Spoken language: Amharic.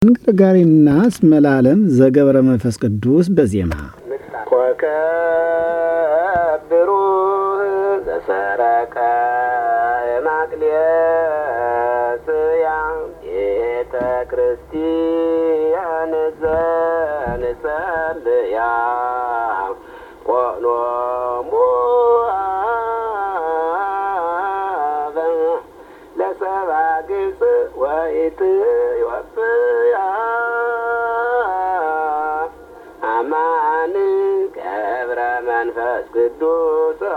እንግርጋሪና ስመላለም ዘገብረ መንፈስ ቅዱስ በዜማ ወከብሩ ዘሰረቀ ማቅሌስያ ቤተ ክርስቲያን ዘንጸልያ ቆኖሙ ለሰባ ግብፅ ወኢትዮጵያ አማን ገብረ መንፈስ ቅዱስ